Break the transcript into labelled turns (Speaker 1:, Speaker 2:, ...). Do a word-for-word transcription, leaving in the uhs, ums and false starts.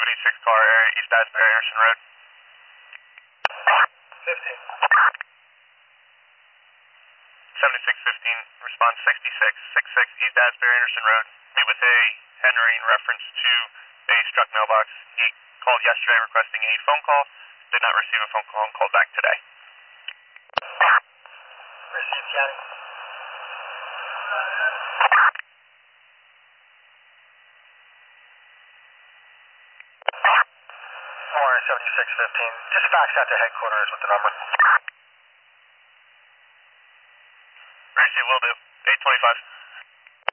Speaker 1: seventy-six car, area, East Asbury, Anderson Road.
Speaker 2: fifteen.
Speaker 1: seventy-six fifteen, response sixty-six sixty-six, East Asbury, Anderson Road. Meet with a Henry in reference to a struck mailbox. He called yesterday requesting a phone call. Did not receive a phone call and called back today.
Speaker 2: Received, County. seventy-six fifteen. Just fax out to headquarters with the number.
Speaker 1: Receive, will do. eight twenty-five.